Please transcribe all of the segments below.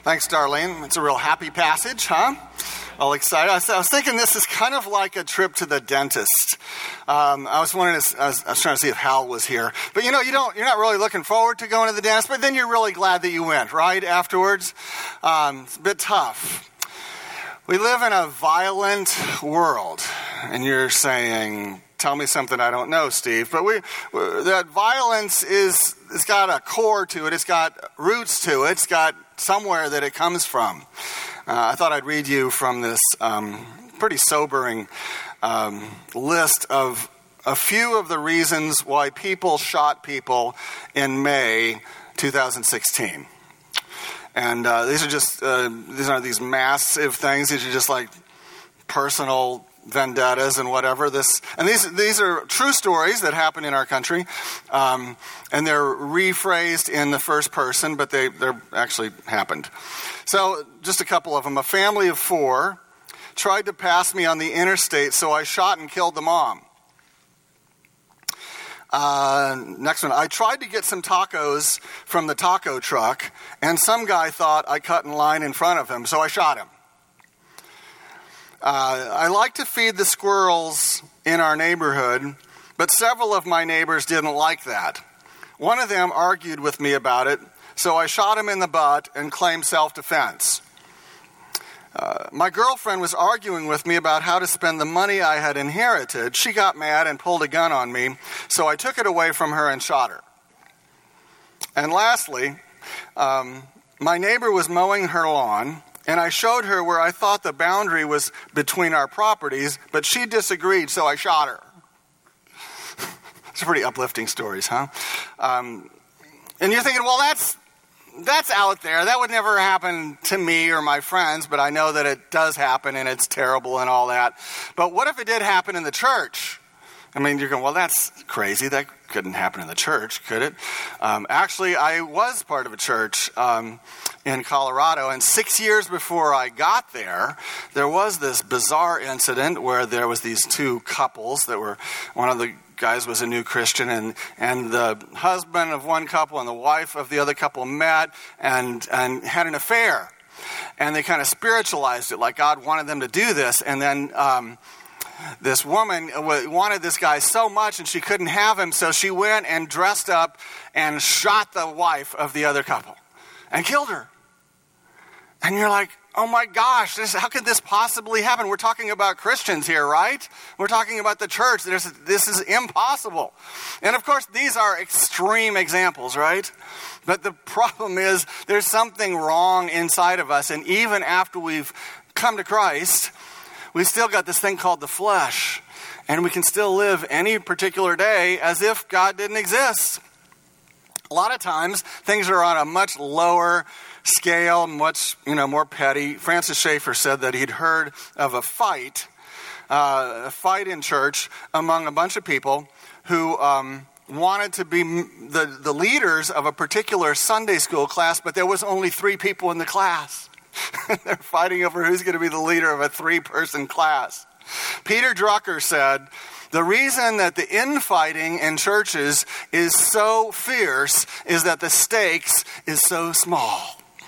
Thanks, Darlene. It's a real happy passage, huh? All excited. I was thinking this is kind of like a trip to the dentist. I was wondering, I was trying to see if Hal was here. But you're not really looking forward to going to the dentist, but then you're really glad that you went, right, afterwards? It's a bit tough. We live in a violent world, and you're saying, tell me something I don't know, Steve. But that violence it's got a core to it. It's got roots to it. It's got somewhere that it comes from. I thought I'd read you from this pretty sobering list of a few of the reasons why people shot people in May 2016. And these aren't these massive things. These are just like personal vendettas and whatever. These are true stories that happen in our country, and they're rephrased in the first person, but they're actually happened. So just a couple of them. A family of 4 tried to pass me on the interstate, so I shot and killed the mom. Next one. I tried to get some tacos from the taco truck, and some guy thought I cut in line in front of him, so I shot him. I like to feed the squirrels in our neighborhood, but several of my neighbors didn't like that. One of them argued with me about it, so I shot him in the butt and claimed self-defense. My girlfriend was arguing with me about how to spend the money I had inherited. She got mad and pulled a gun on me, so I took it away from her and shot her. And lastly, my neighbor was mowing her lawn, and I showed her where I thought the boundary was between our properties, but she disagreed, so I shot her. It's pretty uplifting stories, huh? And you're thinking, well, that's out there. That would never happen to me or my friends, but I know that it does happen, and it's terrible and all that. But what if it did happen in the church? I mean, you're going, well, that's crazy. That couldn't happen in the church, could it? Actually, I was part of a church in Colorado, and 6 years before I got there was this bizarre incident where there was these 2 couples that were, one of the guys was a new Christian, and the husband of one couple and the wife of the other couple met and had an affair. And they kind of spiritualized it, like God wanted them to do this, and then this woman wanted this guy so much and she couldn't have him, so she went and dressed up and shot the wife of the other couple and killed her. And you're like, oh my gosh, how could this possibly happen? We're talking about Christians here, right? We're talking about the church. This is impossible. And of course, these are extreme examples, right? But the problem is there's something wrong inside of us, and even after we've come to Christ, we've still got this thing called the flesh, and we can still live any particular day as if God didn't exist. A lot of times, things are on a much lower scale, much more petty. Francis Schaeffer said that he'd heard of a fight in church among a bunch of people who wanted to be the leaders of a particular Sunday school class, but there was only 3 people in the class. They're fighting over who's going to be the leader of a 3-person class. Peter Drucker said, the reason that the infighting in churches is so fierce is that the stakes is so small.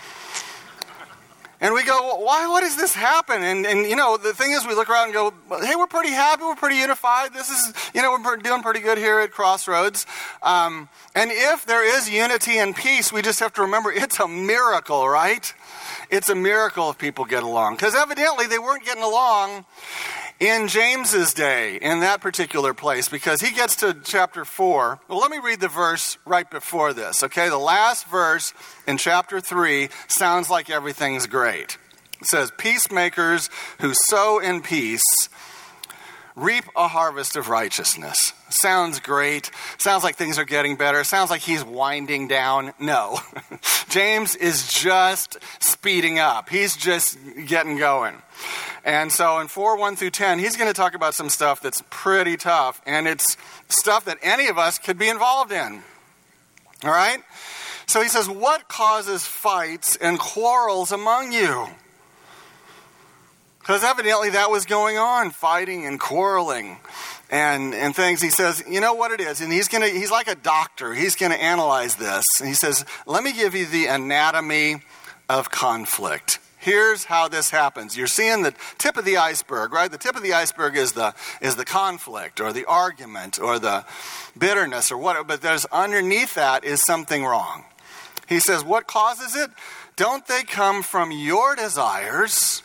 And we go, why does this happen? And the thing is, we look around and go, hey, we're pretty happy, we're pretty unified. This is, we're doing pretty good here at Crossroads. And if there is unity and peace, we just have to remember it's a miracle, right? It's a miracle if people get along. Because evidently they weren't getting along in James's day, in that particular place, because he gets to chapter 4. Well, let me read the verse right before this, okay? The last verse in chapter 3 sounds like everything's great. It says, peacemakers who sow in peace reap a harvest of righteousness. Sounds great. Sounds like things are getting better. Sounds like he's winding down. No. James is just speeding up. He's just getting going. And so in 4:1-10, he's going to talk about some stuff that's pretty tough. And it's stuff that any of us could be involved in. All right? So he says, what causes fights and quarrels among you? Because evidently that was going on, fighting and quarreling and things. He says, you know what it is? And he's like a doctor. He's going to analyze this. And he says, let me give you the anatomy of conflict. Here's how this happens. You're seeing the tip of the iceberg, right? The tip of the iceberg is the conflict or the argument or the bitterness or whatever, but there's underneath that is something wrong. He says, what causes it? Don't they come from your desires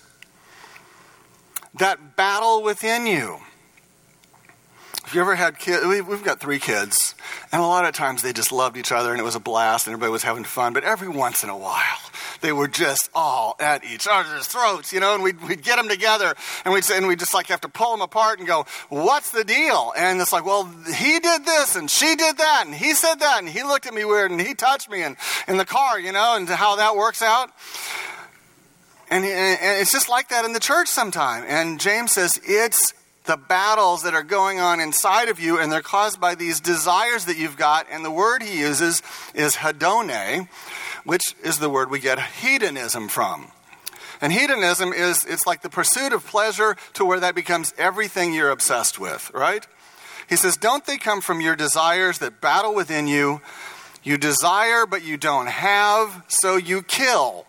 that battle within you? If you ever had kids, we've got 3 kids, and a lot of times they just loved each other and it was a blast and everybody was having fun, but every once in a while, they were just all at each other's throats, and we'd get them together and we'd just like have to pull them apart and go, what's the deal? And it's like, well, he did this and she did that and he said that and he looked at me weird and he touched me in the car, and how that works out. And it's just like that in the church sometime. And James says it's the battles that are going on inside of you, and they're caused by these desires that you've got. And the word he uses is hedone, which is the word we get hedonism from. And hedonism it's like the pursuit of pleasure to where that becomes everything you're obsessed with, right? He says, don't they come from your desires that battle within you? You desire, but you don't have, so you kill.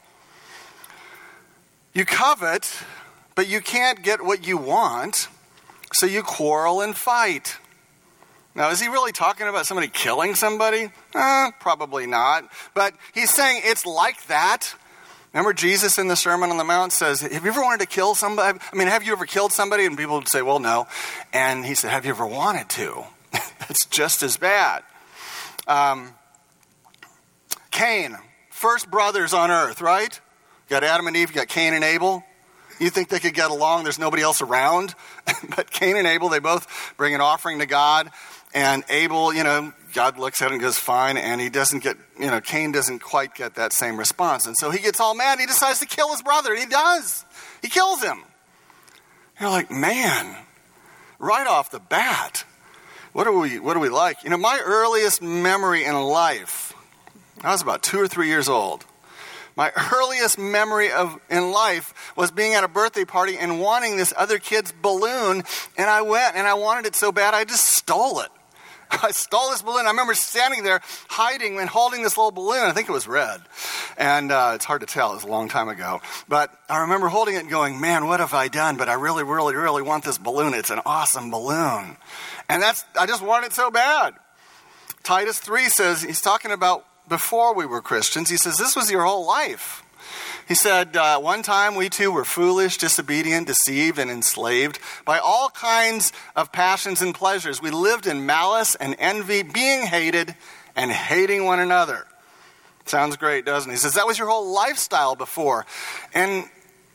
You covet, but you can't get what you want, so you quarrel and fight. Now, is he really talking about somebody killing somebody? Probably not. But he's saying it's like that. Remember Jesus in the Sermon on the Mount says, have you ever wanted to kill somebody? Have you ever killed somebody? And people would say, well, no. And he said, have you ever wanted to? It's just as bad. Cain, first brothers on earth, right? You got Adam and Eve, you got Cain and Abel. You think they could get along? There's nobody else around. But Cain and Abel, they both bring an offering to God. And Abel, God looks at it and goes, fine. And he doesn't get, Cain doesn't quite get that same response. And so he gets all mad. He decides to kill his brother. And he does. He kills him. You're like, man, right off the bat, what are we like? My earliest memory in life, I was about 2 or 3 years old. My earliest memory in life was being at a birthday party and wanting this other kid's balloon. And I went and I wanted it so bad, I just stole it. I stole this balloon. I remember standing there hiding and holding this little balloon. I think it was red. And it's hard to tell. It was a long time ago. But I remember holding it and going, man, what have I done? But I really, really, really want this balloon. It's an awesome balloon. And I just want it so bad. Titus 3 says, he's talking about before we were Christians. He says, this was your whole life. He said, one time we too were foolish, disobedient, deceived, and enslaved by all kinds of passions and pleasures. We lived in malice and envy, being hated and hating one another. Sounds great, doesn't it? He says, that was your whole lifestyle before. And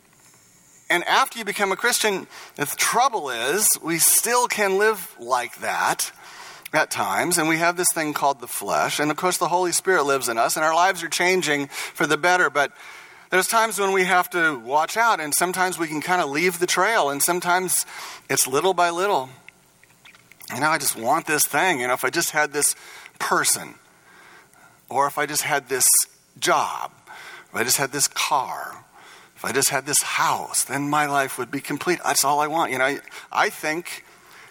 after you become a Christian, the trouble is we still can live like that at times, and we have this thing called the flesh, and of course the Holy Spirit lives in us, and our lives are changing for the better, but there's times when we have to watch out, and sometimes we can kind of leave the trail, and sometimes it's little by little. I just want this thing, if I just had this person, or if I just had this job, if I just had this car, if I just had this house, then my life would be complete. That's all I want. I think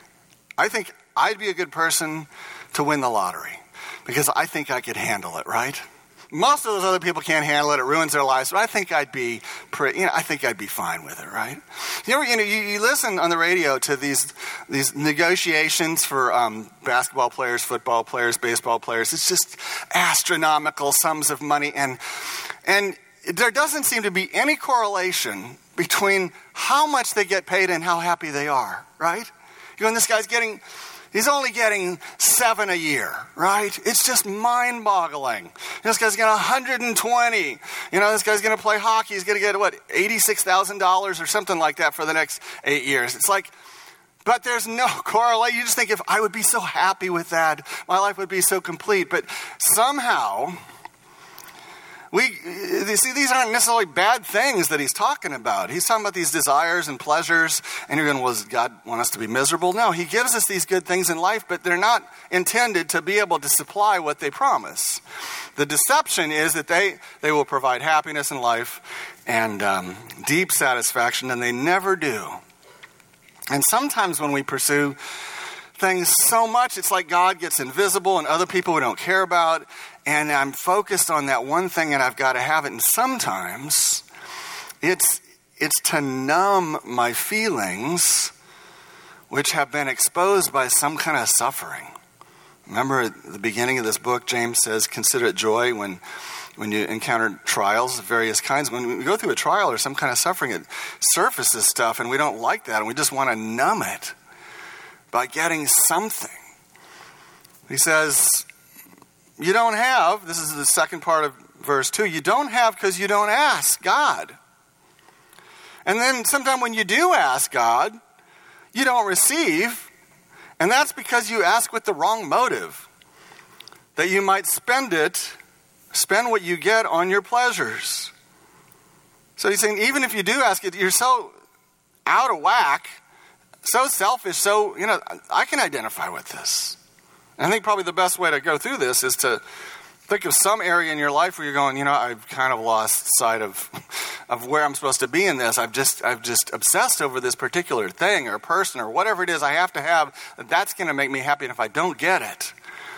I'd be a good person to win the lottery because I think I could handle it, right? Most of those other people can't handle it. It ruins their lives. But I think I'd be fine with it, right? You listen on the radio to these negotiations for basketball players, football players, baseball players. It's just astronomical sums of money. And there doesn't seem to be any correlation between how much they get paid and how happy they are, right? This guy's he's only getting 7 a year, right? It's just mind-boggling. This guy's getting 120. This guy's going to play hockey. He's going to get, $86,000 or something like that for the next 8 years. It's like, but there's no correlation. You just think if I would be so happy with that, my life would be so complete. But somehow, these aren't necessarily bad things that he's talking about. He's talking about these desires and pleasures, and you're going, well, does God want us to be miserable? No, he gives us these good things in life, but they're not intended to be able to supply what they promise. The deception is that they will provide happiness in life and deep satisfaction, and they never do. And sometimes when we pursue things so much, it's like God gets invisible and other people we don't care about. and I'm focused on that one thing and I've got to have it. And sometimes it's to numb my feelings which have been exposed by some kind of suffering. Remember at the beginning of this book, James says, consider it joy when you encounter trials of various kinds. When we go through a trial or some kind of suffering, it surfaces stuff and we don't like that and we just want to numb it by getting something. He says, you don't have, this is the second part of verse 2, you don't have because you don't ask God. And then sometime when you do ask God, you don't receive, and that's because you ask with the wrong motive, that you might spend what you get on your pleasures. So he's saying, even if you do ask it, you're so out of whack, so selfish, so, I can identify with this. And I think probably the best way to go through this is to think of some area in your life where you're going, I've kind of lost sight of where I'm supposed to be in this. I've just obsessed over this particular thing or person or whatever it is I have to have. That's going to make me happy, and if I don't get it.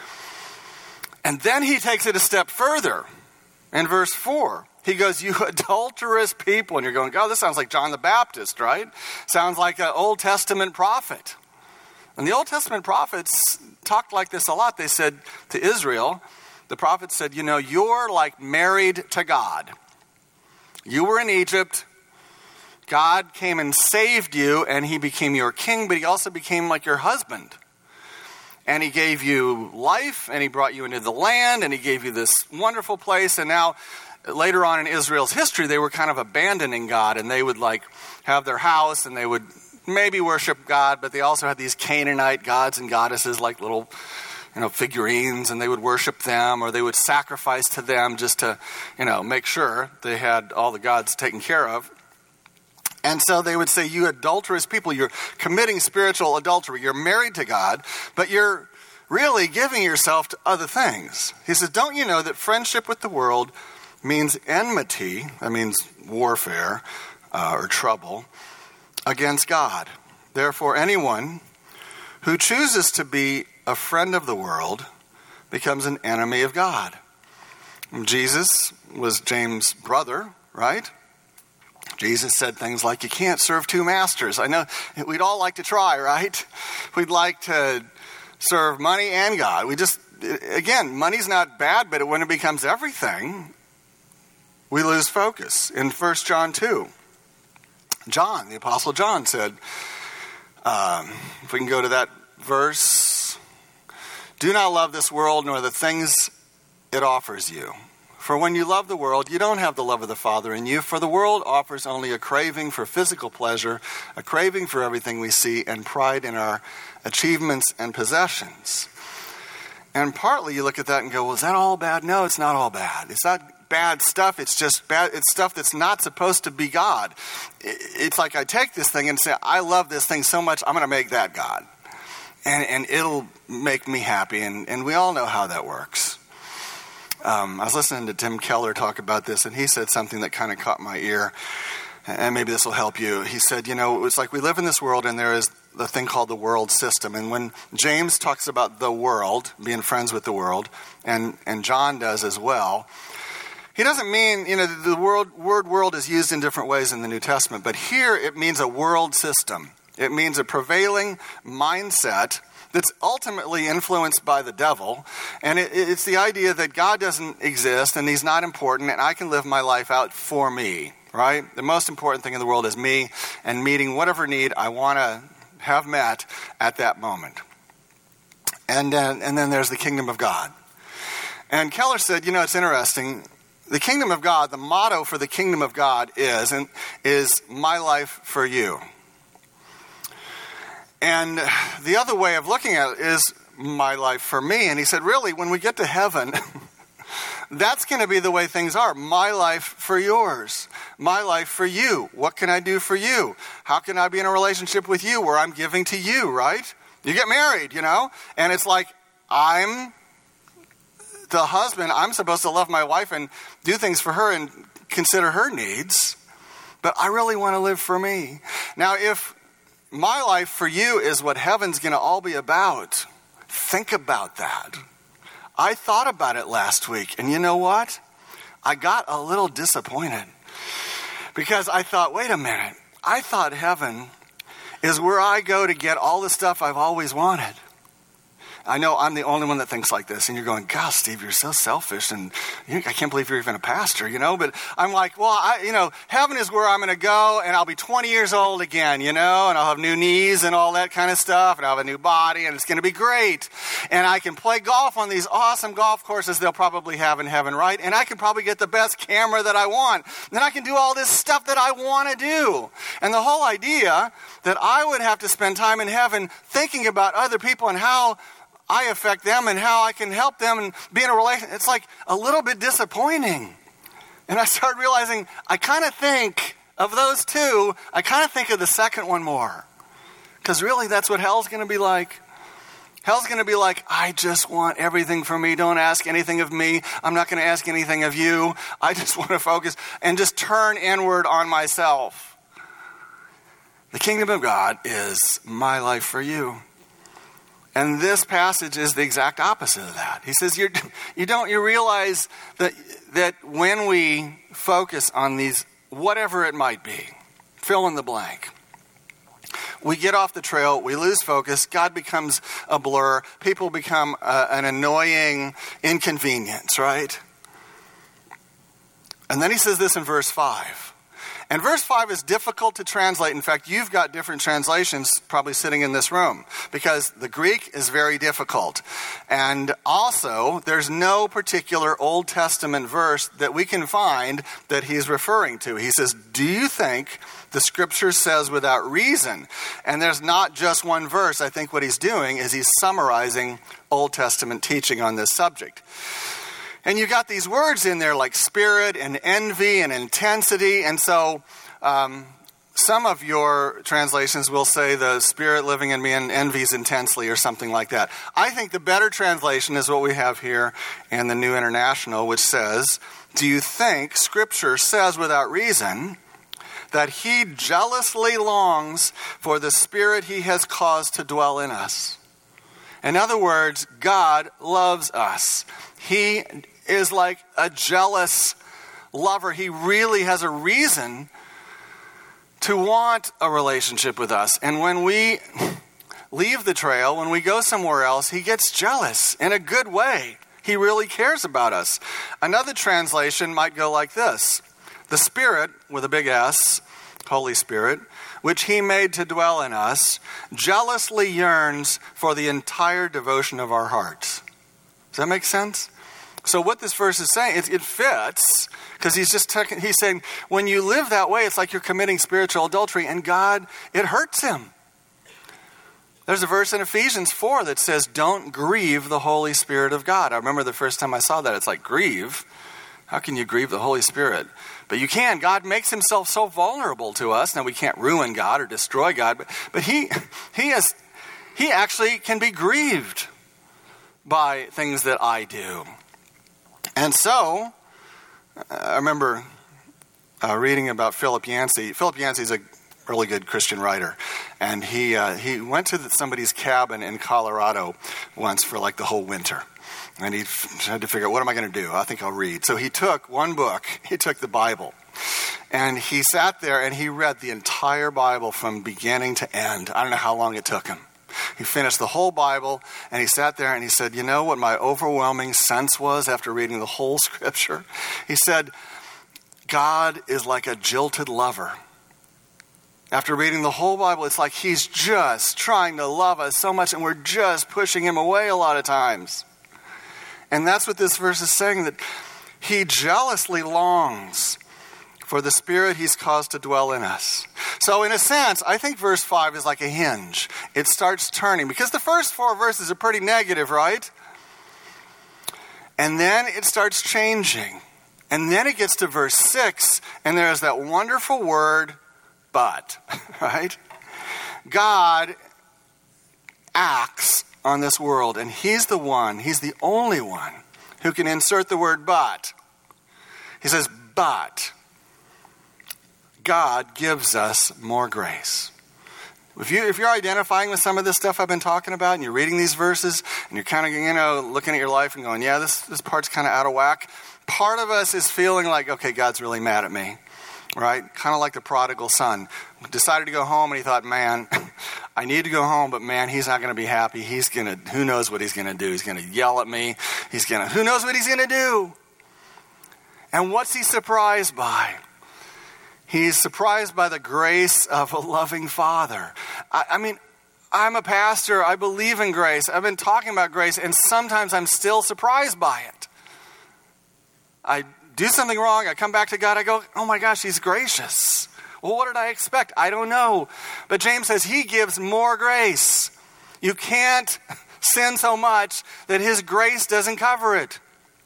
And then he takes it a step further. In verse 4, he goes, you adulterous people. And you're going, God, this sounds like John the Baptist, right? Sounds like an Old Testament prophet. And the Old Testament prophets talked like this a lot. They said to Israel, the prophet said, you're like married to God. You were in Egypt. God came and saved you, and he became your king, but he also became like your husband. And he gave you life, and he brought you into the land, and he gave you this wonderful place. And now, later on in Israel's history, they were kind of abandoning God, and they would have their house, and they would maybe worship God, but they also had these Canaanite gods and goddesses like little figurines, and they would worship them, or they would sacrifice to them just to, make sure they had all the gods taken care of. And so they would say, you adulterous people, you're committing spiritual adultery. You're married to God, but you're really giving yourself to other things. He says, don't you know that friendship with the world means enmity, that means warfare or trouble, against God. Therefore, anyone who chooses to be a friend of the world becomes an enemy of God. Jesus was James' brother, right? Jesus said things like, you can't serve two masters. I know we'd all like to try, right? We'd like to serve money and God. Again, money's not bad, but when it becomes everything, we lose focus. In 1 John 2, John, the Apostle John said, if we can go to that verse, do not love this world nor the things it offers you. For when you love the world, you don't have the love of the Father in you. For the world offers only a craving for physical pleasure, a craving for everything we see, and pride in our achievements and possessions. And partly you look at that and go, well, is that all bad? No, it's not all bad. It's not bad stuff. It's just bad. It's stuff that's not supposed to be God. It's like I take this thing and say, I love this thing so much, I'm going to make that God. And it'll make me happy. And we all know how that works. I was listening to Tim Keller talk about this, and he said something that kind of caught my ear. And maybe this will help you. He said, it's like we live in this world, and there is the thing called the world system. And when James talks about the world, being friends with the world, and John does as well, he doesn't mean, the word world is used in different ways in the New Testament, but here it means a world system. It means a prevailing mindset that's ultimately influenced by the devil. And it's the idea that God doesn't exist and he's not important and I can live my life out for me, right? The most important thing in the world is me and meeting whatever need I want to have met at that moment. And then there's the kingdom of God. And Keller said, it's interesting. The kingdom of God, the motto for the kingdom of God is my life for you. And the other way of looking at it is my life for me. And he said, really, when we get to heaven, that's going to be the way things are. My life for yours. My life for you. What can I do for you? How can I be in a relationship with you where I'm giving to you, right? You get married, and it's like I'm the husband. I'm supposed to love my wife and do things for her and consider her needs. But I really want to live for me. Now, if my life for you is what heaven's going to all be about, think about that. I thought about it last week, and you know what? I got a little disappointed because I thought, wait a minute, I thought heaven is where I go to get all the stuff I've always wanted. I know I'm the only one that thinks like this, and you're going, gosh, Steve, you're so selfish, and I can't believe you're even a pastor, but I'm like, well, heaven is where I'm going to go, and I'll be 20 years old again, and I'll have new knees and all that kind of stuff, and I'll have a new body, and it's going to be great, and I can play golf on these awesome golf courses they'll probably have in heaven, right? And I can probably get the best camera that I want, and then I can do all this stuff that I want to do. And the whole idea that I would have to spend time in heaven thinking about other people and how I affect them and how I can help them and be in a relationship, it's like a little bit disappointing. And I started realizing I kind of think of those two, I kind of think of the second one more. Because really that's what hell's going to be like. Hell's going to be like, I just want everything from me. Don't ask anything of me. I'm not going to ask anything of you. I just want to focus and just turn inward on myself. The kingdom of God is my life for you. And this passage is the exact opposite of that. He says, you realize that when we focus on these, whatever it might be, fill in the blank, we get off the trail, we lose focus, God becomes a blur, people become an annoying inconvenience, right? And then he says this in verse 5. And verse 5 is difficult to translate. In fact, you've got different translations probably sitting in this room because the Greek is very difficult. And also, there's no particular Old Testament verse that we can find that he's referring to. He says, do you think the scripture says without reason? And there's not just one verse. I think what he's doing is he's summarizing Old Testament teaching on this subject. And you got these words in there like spirit and envy and intensity. And so some of your translations will say the spirit living in me and envies intensely or something like that. I think the better translation is what we have here in the New International, which says, do you think Scripture says without reason that he jealously longs for the spirit he has caused to dwell in us? In other words, God loves us. He is like a jealous lover. He really has a reason to want a relationship with us. And when we leave the trail, when we go somewhere else, he gets jealous in a good way. He really cares about us. Another translation might go like this. The Spirit, with a big S, Holy Spirit, which he made to dwell in us, jealously yearns for the entire devotion of our hearts. Does that make sense? So what this verse is saying, it fits, because he's saying, when you live that way, it's like you're committing spiritual adultery, and God, it hurts him. There's a verse in Ephesians 4 that says, don't grieve the Holy Spirit of God. I remember the first time I saw that, it's like, grieve? How can you grieve the Holy Spirit? But you can. God makes himself so vulnerable to us. Now, we can't ruin God or destroy God, but he actually can be grieved by things that I do. And so, I remember reading about Philip Yancey. Philip Yancey is a really good Christian writer. And he went to somebody's cabin in Colorado once for like the whole winter. And he had to figure out, what am I going to do? I think I'll read. So he took one book. He took the Bible. And he sat there and he read the entire Bible from beginning to end. I don't know how long it took him. He finished the whole Bible, and he sat there and he said, you know what my overwhelming sense was after reading the whole scripture? He said, God is like a jilted lover. After reading the whole Bible, it's like he's just trying to love us so much, and we're just pushing him away a lot of times. And that's what this verse is saying, that he jealously longs for the Spirit he's caused to dwell in us. So in a sense, I think verse 5 is like a hinge. It starts turning, because the first 4 verses are pretty negative, right? And then it starts changing. And then it gets to verse 6, and there's that wonderful word, but, right? God acts on this world, and he's the only one who can insert the word but. He says, but God gives us more grace. If you're identifying with some of this stuff I've been talking about, and you're reading these verses, and you're kind of, looking at your life and going, yeah, this part's kind of out of whack. Part of us is feeling like, okay, God's really mad at me, right? Kind of like the prodigal son. Decided to go home, and he thought, man, I need to go home, but man, he's not going to be happy. Who knows what he's going to do? He's going to yell at me. Who knows what he's going to do? And what's he surprised by? He's surprised by the grace of a loving Father. I mean, I'm a pastor. I believe in grace. I've been talking about grace, and sometimes I'm still surprised by it. I do something wrong. I come back to God. I go, oh my gosh, he's gracious. Well, what did I expect? I don't know. But James says he gives more grace. You can't sin so much that his grace doesn't cover it.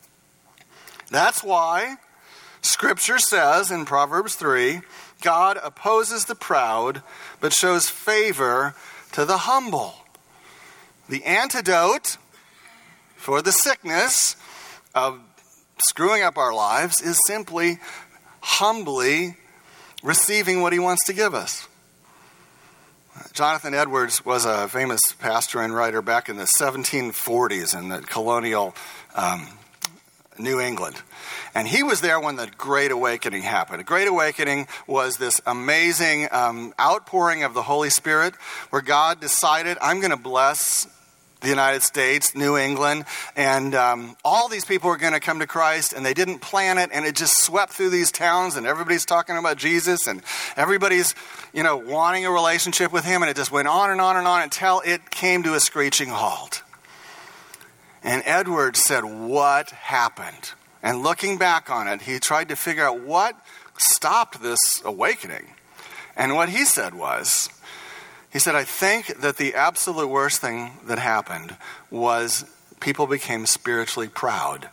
That's why Scripture says in Proverbs 3, God opposes the proud, but shows favor to the humble. The antidote for the sickness of screwing up our lives is simply humbly receiving what he wants to give us. Jonathan Edwards was a famous pastor and writer back in the 1740s in the colonial New England. And he was there when the Great Awakening happened. The Great Awakening was this amazing outpouring of the Holy Spirit where God decided, I'm going to bless the United States, New England, and all these people were going to come to Christ, and they didn't plan it, and it just swept through these towns, and everybody's talking about Jesus, and everybody's, wanting a relationship with him, and it just went on and on and on until it came to a screeching halt. And Edwards said, what happened? And looking back on it, he tried to figure out what stopped this awakening. And what he said was, I think that the absolute worst thing that happened was people became spiritually proud.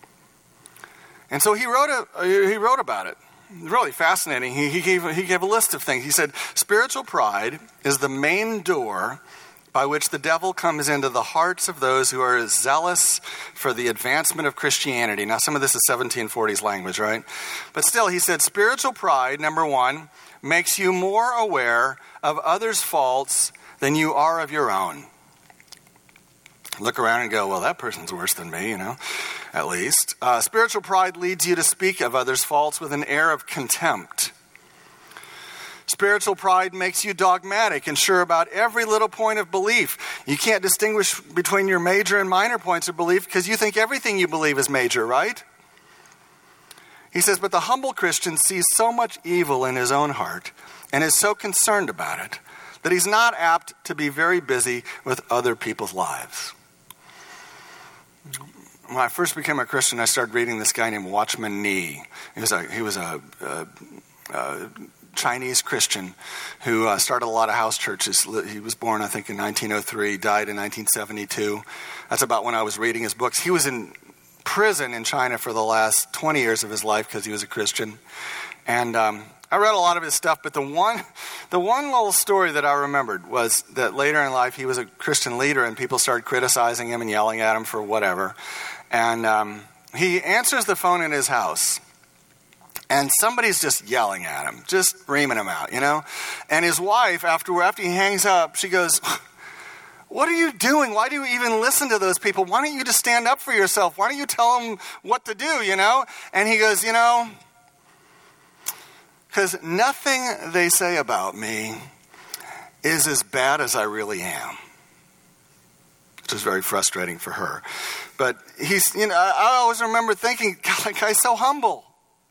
And so he wrote about it. Really fascinating. He gave a list of things. He said, spiritual pride is the main door by which the devil comes into the hearts of those who are zealous for the advancement of Christianity. Now, some of this is 1740s language, right? But still, he said, spiritual pride, number one, makes you more aware of others' faults than you are of your own. Look around and go, well, that person's worse than me, at least. Spiritual pride leads you to speak of others' faults with an air of contempt. Spiritual pride makes you dogmatic and sure about every little point of belief. You can't distinguish between your major and minor points of belief because you think everything you believe is major, right? He says, but the humble Christian sees so much evil in his own heart and is so concerned about it that he's not apt to be very busy with other people's lives. When I first became a Christian, I started reading this guy named Watchman Nee. He was a Chinese Christian who started a lot of house churches. He was born, I think, in 1903, died in 1972. That's about when I was reading his books. He was in prison in China for the last 20 years of his life because he was a Christian. And I read a lot of his stuff, but the one little story that I remembered was that later in life he was a Christian leader and people started criticizing him and yelling at him for whatever. And he answers the phone in his house. And somebody's just yelling at him, just reaming him out, And his wife, after he hangs up, she goes, what are you doing? Why do you even listen to those people? Why don't you just stand up for yourself? Why don't you tell them what to do, And he goes, because nothing they say about me is as bad as I really am. Which is very frustrating for her. But I always remember thinking, God, that guy's so humble.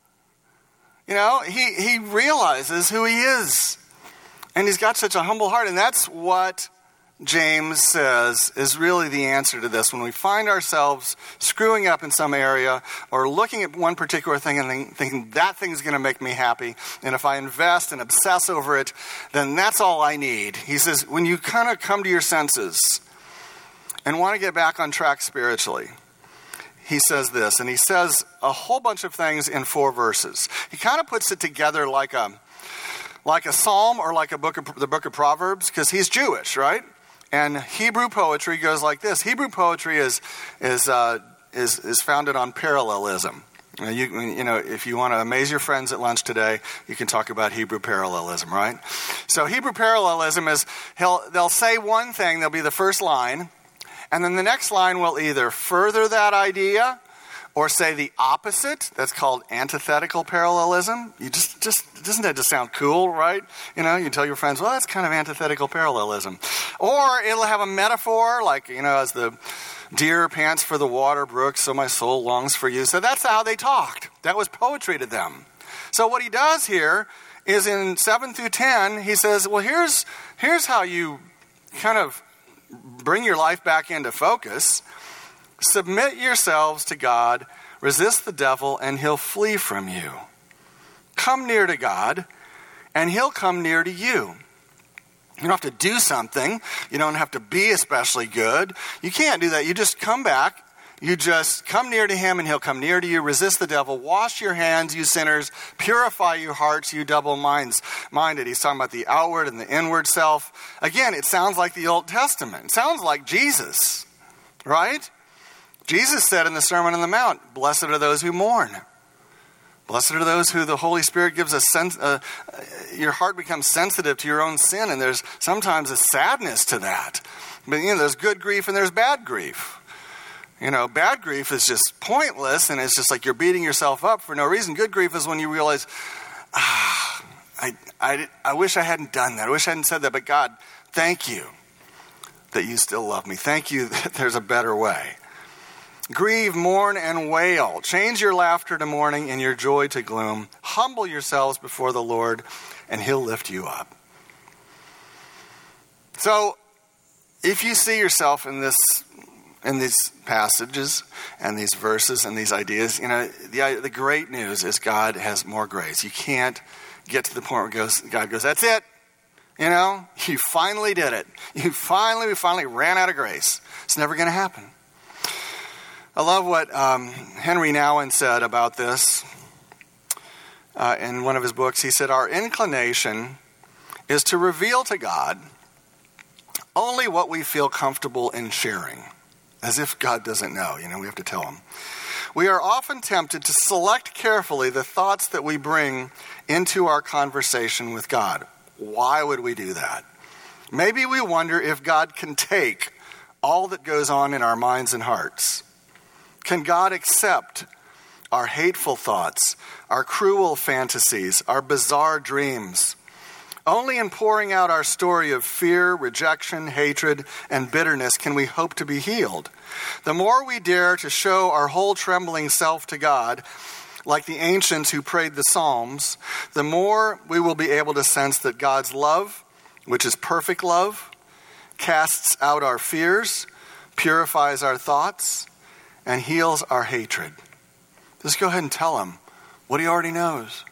He realizes who he is. And he's got such a humble heart. And that's what James says is really the answer to this. When we find ourselves screwing up in some area or looking at one particular thing and thinking that thing's going to make me happy, and if I invest and obsess over it, then that's all I need. He says, when you kind of come to your senses and want to get back on track spiritually, he says this, and he says a whole bunch of things in 4 verses. He kind of puts it together like a psalm or like the book of Proverbs, because he's Jewish, right? And Hebrew poetry goes like this. Hebrew poetry is founded on parallelism. If you want to amaze your friends at lunch today, you can talk about Hebrew parallelism, right? So Hebrew parallelism is they'll say one thing, they'll be the first line, and then the next line will either further that idea or say the opposite. That's called antithetical parallelism. Doesn't that just sound cool, right? You tell your friends, well, that's kind of antithetical parallelism. Or it'll have a metaphor, like, as the deer pants for the water brook, so my soul longs for you. So that's how they talked. That was poetry to them. So what he does here is in 7 through 10, he says, well, here's how you kind of bring your life back into focus. Submit yourselves to God, resist the devil, and he'll flee from you. Come near to God, and he'll come near to you. You don't have to do something. You don't have to be especially good. You can't do that. You just come back. You just come near to him and he'll come near to you. Resist the devil. Wash your hands, you sinners. Purify your hearts, you double-minded. He's talking about the outward and the inward self. Again, it sounds like the Old Testament. It sounds like Jesus, right? Jesus said in the Sermon on the Mount, blessed are those who mourn. Blessed are those who the Holy Spirit gives a sense, your heart becomes sensitive to your own sin, and there's sometimes a sadness to that. But there's good grief and there's bad grief. Bad grief is just pointless, and it's just like you're beating yourself up for no reason. Good grief is when you realize, I wish I hadn't done that. I wish I hadn't said that, but God, thank you that you still love me. Thank you that there's a better way. Grieve, mourn, and wail. Change your laughter to mourning and your joy to gloom. Humble yourselves before the Lord, and he'll lift you up. So, if you see yourself in these passages and these verses and these ideas, the great news is God has more grace. You can't get to the point where God goes, that's it. You finally did it. We finally ran out of grace. It's never going to happen. I love what Henry Nouwen said about this in one of his books. He said, our inclination is to reveal to God only what we feel comfortable in sharing, as if God doesn't know. We have to tell him. We are often tempted to select carefully the thoughts that we bring into our conversation with God. Why would we do that? Maybe we wonder if God can take all that goes on in our minds and hearts. Can God accept our hateful thoughts, our cruel fantasies, our bizarre dreams? Only in pouring out our story of fear, rejection, hatred, and bitterness can we hope to be healed. The more we dare to show our whole trembling self to God, like the ancients who prayed the Psalms, the more we will be able to sense that God's love, which is perfect love, casts out our fears, purifies our thoughts, and heals our hatred. Just go ahead and tell him what he already knows.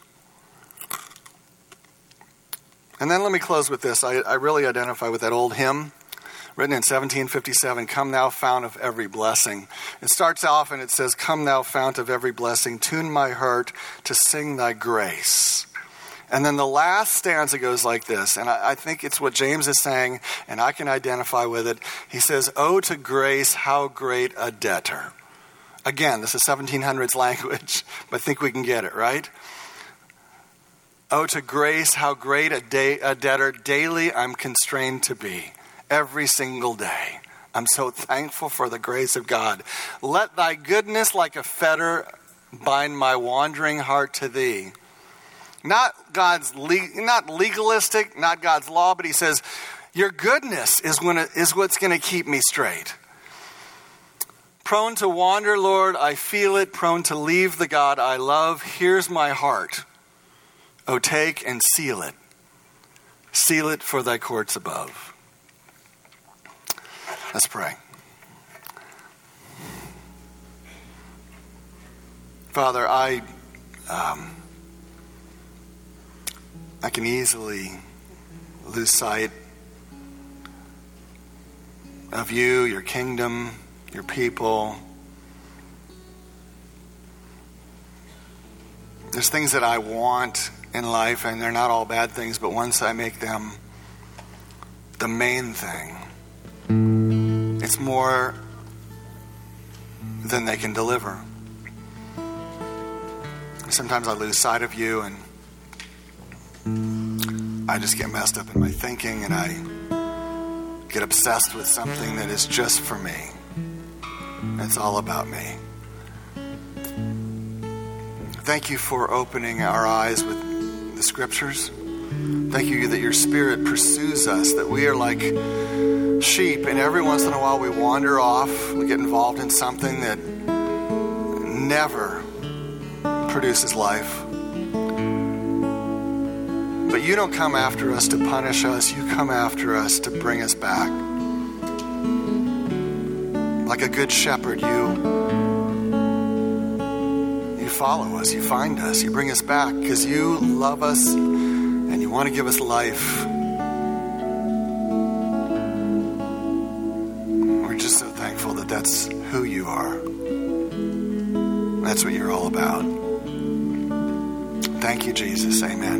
And then let me close with this. I really identify with that old hymn written in 1757, Come Thou Fount of Every Blessing. It starts off and it says, Come Thou Fount of Every Blessing, tune my heart to sing thy grace. And then the last stanza goes like this, and I think it's what James is saying, and I can identify with it. He says, Oh, to grace, how great a debtor. Again, this is 1700s language, but I think we can get it, right? Oh, to grace, how great a debtor daily I'm constrained to be. Every single day. I'm so thankful for the grace of God. Let thy goodness like a fetter bind my wandering heart to thee. Not legalistic, not God's law, but he says, your goodness is what's going to keep me straight. Prone to wander, Lord, I feel it. Prone to leave the God I love. Here's my heart. Oh, take and seal it. Seal it for thy courts above. Let's pray. Father, I can easily lose sight of you, your kingdom, your people. There's things that I want in life, and they're not all bad things, but once I make them the main thing, it's more than they can deliver. Sometimes I lose sight of you, and I just get messed up in my thinking, and I get obsessed with something that is just for me. It's all about me. Thank you for opening our eyes with the scriptures. Thank you that your Spirit pursues us, that we are like sheep, and every once in a while we wander off, we get involved in something that never produces life. But you don't come after us to punish us, you come after us to bring us back. Like a good shepherd, you follow us, you find us, you bring us back because you love us and you want to give us life. We're just so thankful that that's who you are. That's what you're all about. Thank you, Jesus. Amen.